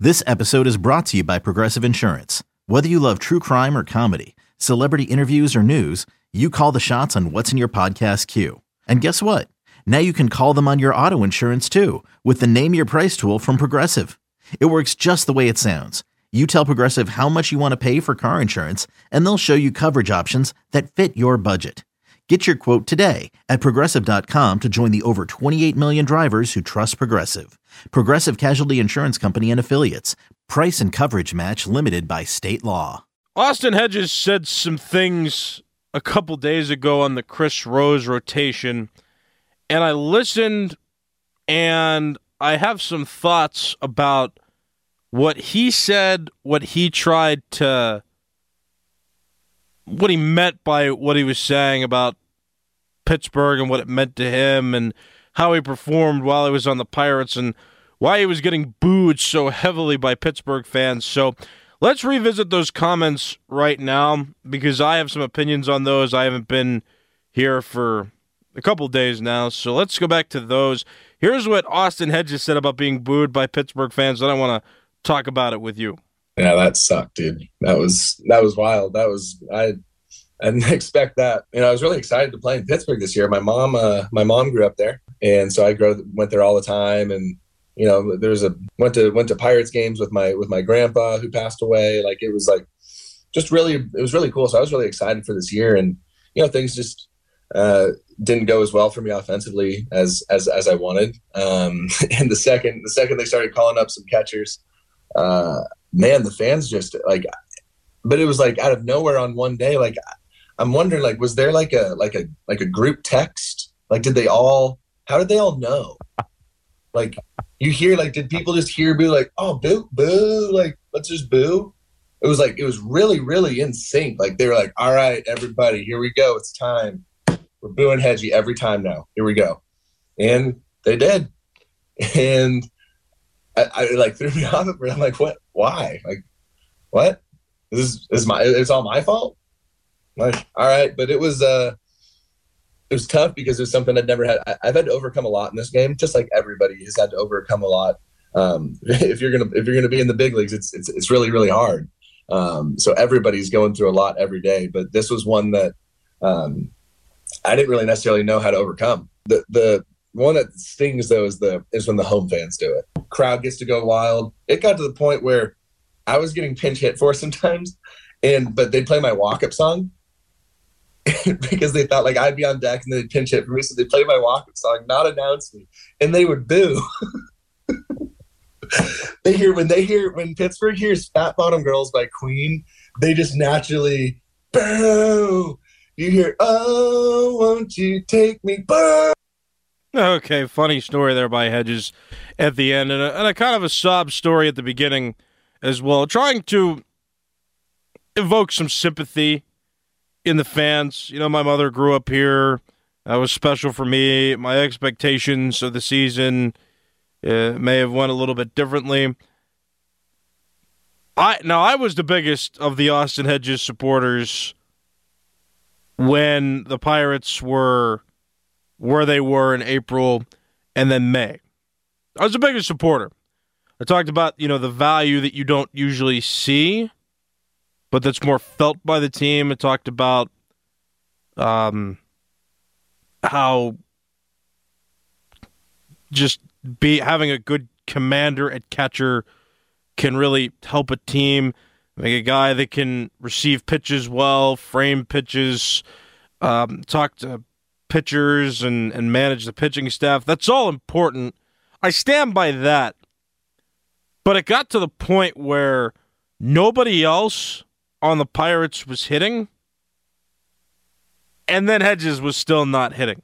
This episode is brought to you by Progressive Insurance. Whether you love true crime or comedy, celebrity interviews or news, you call the shots on what's in your podcast queue. And guess what? Now you can call them on your auto insurance too with the Name Your Price tool from Progressive. It works just the way it sounds. You tell Progressive how much you want to pay for car insurance, and they'll show you coverage options that fit your budget. Get your quote today at Progressive.com to join the over 28 million drivers who trust Progressive. Progressive Casualty Insurance Company and Affiliates. Price and coverage match limited by state law. Austin Hedges said some things a couple days ago on the Chris Rose rotation, and I listened, and I have some thoughts about what he said, what he meant by what he was saying about Pittsburgh and what it meant to him and how he performed while he was on the Pirates and why he was getting booed so heavily by Pittsburgh fans. So let's revisit those comments right now because I have some opinions on those. I haven't been here for a couple days now, so let's go back to those. Here's what Austin Hedges said about being booed by Pittsburgh fans. I don't want to talk about it with you. Yeah, that sucked, dude. That was wild. I didn't expect that. I was really excited to play in Pittsburgh this year. My mom grew up there, and so went there all the time. And went to Pirates games with my grandpa who passed away. It was really cool. So I was really excited for this year, and things just didn't go as well for me offensively as I wanted. And the second they started calling up some catchers. Man, the fans just but it was out of nowhere on one day. I'm wondering, was there a group text? How did they all know? You hear, did people just hear boo, oh, boo, let's just boo? It was really, really in sync. They were all right, everybody, here we go. It's time. We're booing Hedgie every time now. Here we go. And they did. And I threw me off it. I'm what? Why? What? It's all my fault? All right. But it was tough because it was something I'd never had. I've had to overcome a lot in this game, just like everybody has had to overcome a lot. If you're gonna be in the big leagues, it's really, really hard. So everybody's going through a lot every day. But this was one that I didn't really necessarily know how to overcome. The one that stings though is when the home fans do it. Crowd gets to go wild. It got to the point where I was getting pinch hit for sometimes, but they'd play my walk-up song because they thought I'd be on deck and they'd pinch hit for me, so they'd play my walk-up song, not announce me, and they would boo. When Pittsburgh hears "Fat Bottom Girls" by Queen, they just naturally boo. You hear, "Oh, won't you take me?" Boo. Okay, funny story there by Hedges at the end, and a kind of a sob story at the beginning as well, trying to evoke some sympathy in the fans. My mother grew up here. That was special for me. My expectations of the season may have went a little bit differently. I was the biggest of the Austin Hedges supporters when the Pirates were where they were in April and then May. I was the biggest supporter. I talked about, the value that you don't usually see, but that's more felt by the team. I talked about how just having a good commander at catcher can really help a team. Like a guy that can receive pitches well, frame pitches, talk to pitchers and manage the pitching staff. That's all important. I stand by that. But it got to the point where nobody else on the Pirates was hitting, and then Hedges was still not hitting.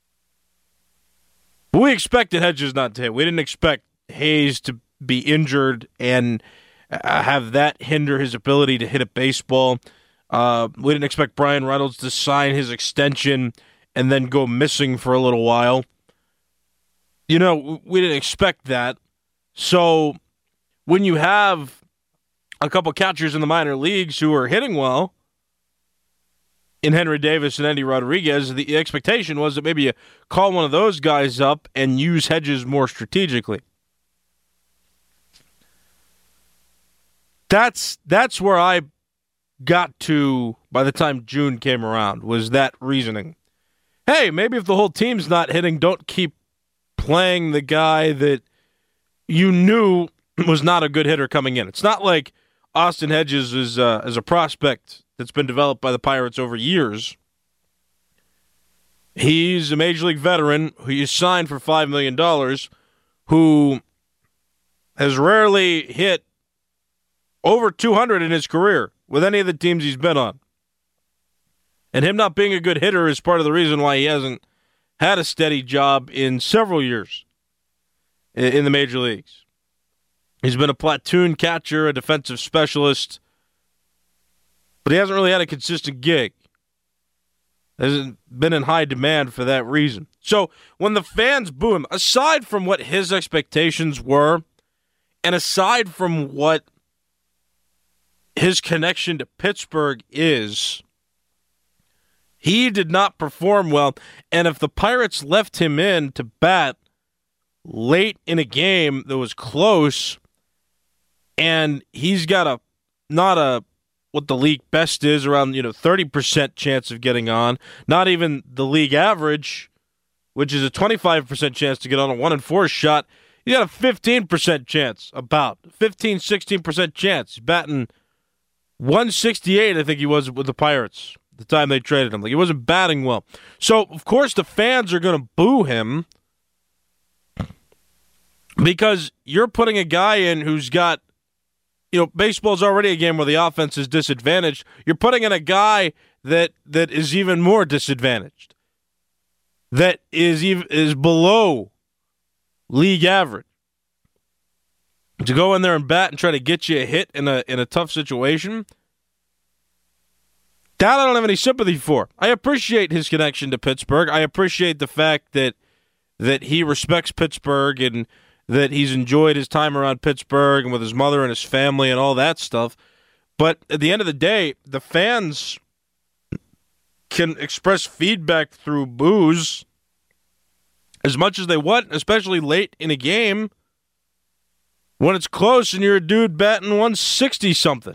We expected Hedges not to hit. We didn't expect Hayes to be injured and have that hinder his ability to hit a baseball. We didn't expect Brian Reynolds to sign his extension and then go missing for a little while. We didn't expect that. So when you have a couple catchers in the minor leagues who are hitting well, in Henry Davis and Andy Rodriguez, the expectation was that maybe you call one of those guys up and use Hedges more strategically. That's where I got to by the time June came around, was that reasoning. Hey, maybe if the whole team's not hitting, don't keep playing the guy that you knew was not a good hitter coming in. It's not like Austin Hedges is a prospect that's been developed by the Pirates over years. He's a Major League veteran who you signed for $5 million, who has rarely hit over 200 in his career with any of the teams he's been on. And him not being a good hitter is part of the reason why he hasn't had a steady job in several years in the major leagues. He's been a platoon catcher, a defensive specialist, but he hasn't really had a consistent gig. Hasn't been in high demand for that reason. So when the fans boo him, aside from what his expectations were, and aside from what his connection to Pittsburgh is, he did not perform well. And if the Pirates left him in to bat late in a game that was close, and he's got what the league best is, around 30% chance of getting on, not even the league average, which is a 25% chance to get on a 1-in-4 shot. You got a 15% chance, about 16% chance. He's batting 168, I think he was, with the Pirates the time they traded him. Like, he wasn't batting well. So, of course, the fans are going to boo him because you're putting a guy in who's got, baseball's already a game where the offense is disadvantaged. You're putting in a guy that is even more disadvantaged, that is below league average. To go in there and bat and try to get you a hit in a tough situation, that I don't have any sympathy for. I appreciate his connection to Pittsburgh. I appreciate the fact that he respects Pittsburgh and that he's enjoyed his time around Pittsburgh and with his mother and his family and all that stuff. But at the end of the day, the fans can express feedback through boos as much as they want, especially late in a game when it's close and you're a dude batting 160-something.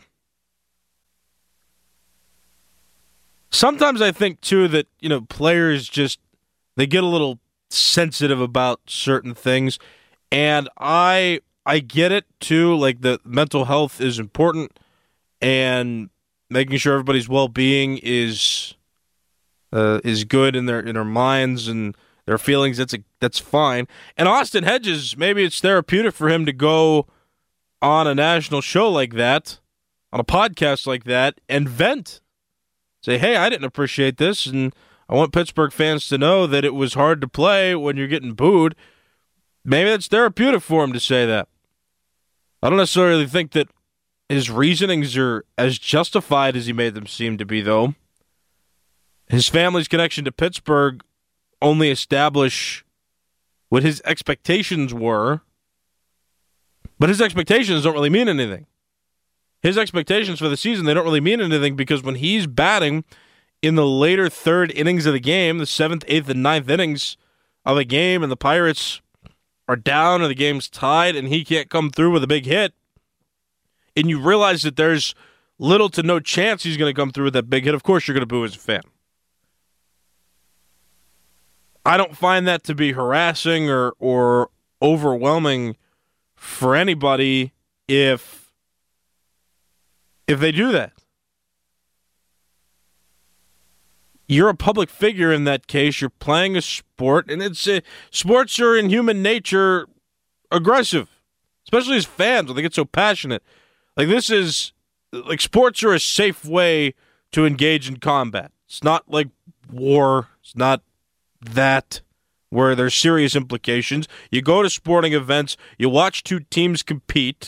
Sometimes I think, too, that, players they get a little sensitive about certain things. And I get it, too. Like, the mental health is important, and making sure everybody's well-being is good in their minds and their feelings. That's fine. And Austin Hedges, maybe it's therapeutic for him to go on a national show like that, on a podcast like that, and vent. Say, hey, I didn't appreciate this, and I want Pittsburgh fans to know that it was hard to play when you're getting booed. Maybe that's therapeutic for him to say that. I don't necessarily think that his reasonings are as justified as he made them seem to be, though. His family's connection to Pittsburgh only establish what his expectations were, but his expectations don't really mean anything. His expectations for the season, they don't really mean anything, because when he's batting in the later third innings of the game, the 7th, 8th, and 9th innings of a game, and the Pirates are down or the game's tied and he can't come through with a big hit, and you realize that there's little to no chance he's going to come through with that big hit, of course you're going to boo as a fan. I don't find that to be harassing or overwhelming for anybody if they do that. You're a public figure in that case. You're playing a sport, and sports are in human nature aggressive, especially as fans when they get so passionate. Sports are a safe way to engage in combat. It's not like war. It's not that where there's serious implications. You go to sporting events, you watch two teams compete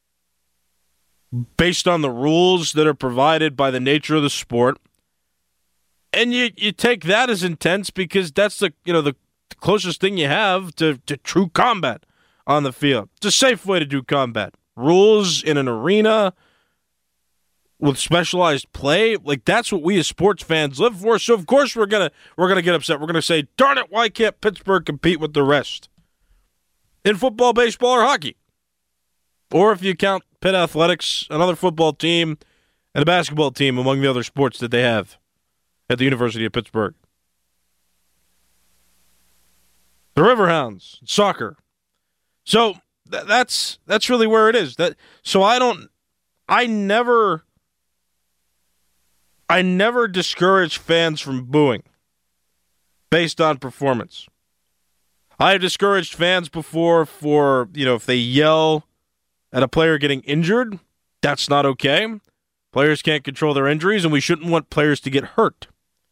based on the rules that are provided by the nature of the sport. And you take that as intense because that's the closest thing you have to true combat on the field. It's a safe way to do combat. Rules in an arena with specialized play, that's what we as sports fans live for. So of course we're gonna get upset. We're gonna say, darn it, why can't Pittsburgh compete with the rest in football, baseball, or hockey? Or if you count Pitt Athletics, another football team, and a basketball team among the other sports that they have at the University of Pittsburgh. The Riverhounds, soccer. So that's really where it is. I never discourage fans from booing based on performance. I have discouraged fans before for, if they yell at a player getting injured, that's not okay. Players can't control their injuries, and we shouldn't want players to get hurt.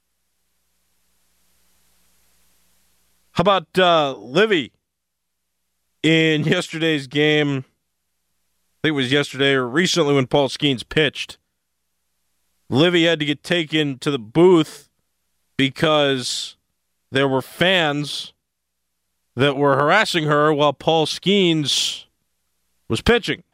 How about Livy in yesterday's game? I think it was yesterday or recently when Paul Skeens pitched. Livy had to get taken to the booth because there were fans that were harassing her while Paul Skeens was pitching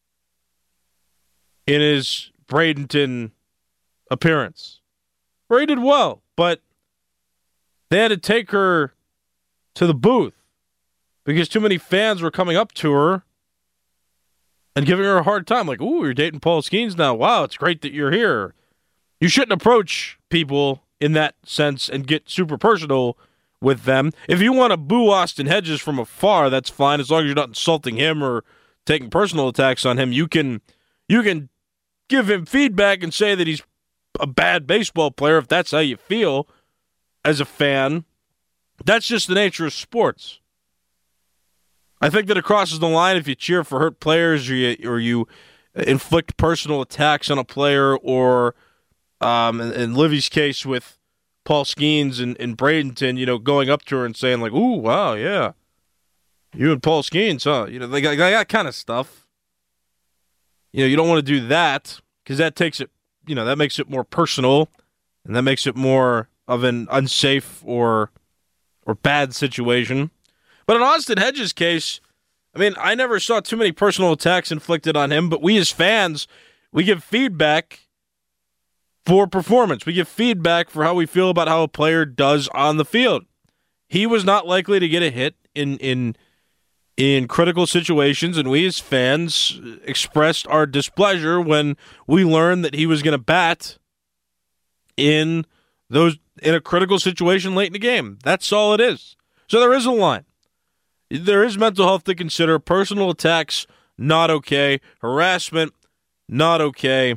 in his Bradenton appearance. Where he did well, but they had to take her to the booth because too many fans were coming up to her and giving her a hard time. Like, ooh, you're dating Paul Skeens now. Wow, it's great that you're here. You shouldn't approach people in that sense and get super personal with them. If you want to boo Austin Hedges from afar, that's fine, as long as you're not insulting him or taking personal attacks on him. You can give him feedback and say that he's a bad baseball player if that's how you feel as a fan. That's just the nature of sports. I think that it crosses the line if you cheer for hurt players or you inflict personal attacks on a player, or in Livy's case with Paul Skeens in Bradenton, going up to her and saying like, ooh, wow, yeah, you and Paul Skeens, huh? They got that kind of stuff. You don't want to do that because that takes it, that makes it more personal, and that makes it more of an unsafe or bad situation. But in Austin Hedges' case, I never saw too many personal attacks inflicted on him, but we as fans, we give feedback for performance. We give feedback for how we feel about how a player does on the field. He was not likely to get a hit in critical situations, and we as fans expressed our displeasure when we learned that he was going to bat in a critical situation late in the game. That's all it is. So there is a line. There is mental health to consider. Personal attacks, not okay. Harassment, not okay.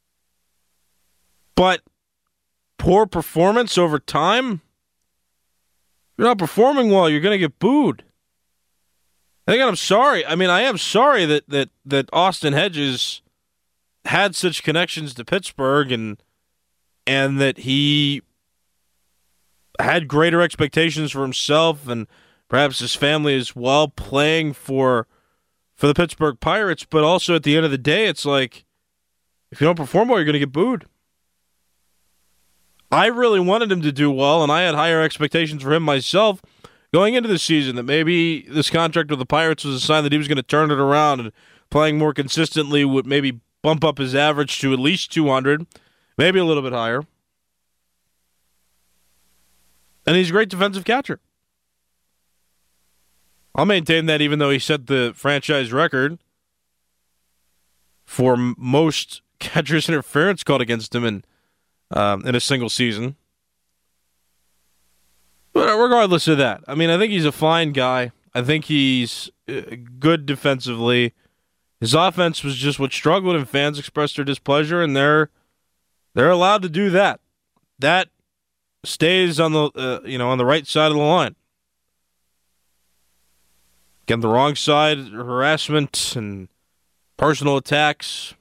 But poor performance over time, if you're not performing well, you're going to get booed. I'm sorry. I am sorry that Austin Hedges had such connections to Pittsburgh and that he had greater expectations for himself and perhaps his family as well, playing for the Pittsburgh Pirates. But also at the end of the day, it's like, if you don't perform well, you're going to get booed. I really wanted him to do well, and I had higher expectations for him myself going into the season, that maybe this contract with the Pirates was a sign that he was going to turn it around, and playing more consistently would maybe bump up his average to at least 200, maybe a little bit higher. And he's a great defensive catcher. I'll maintain that, even though he set the franchise record for most catcher's interference called against him in a single season. But regardless of that, I think he's a fine guy. I think he's good defensively. His offense was just what struggled, and fans expressed their displeasure, and they're allowed to do that. That stays on the on the right side of the line. Again, the wrong side, harassment and personal attacks,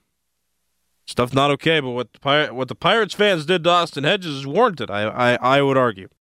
stuff not okay. But what the Pirates fans did to Austin Hedges is warranted, I would argue.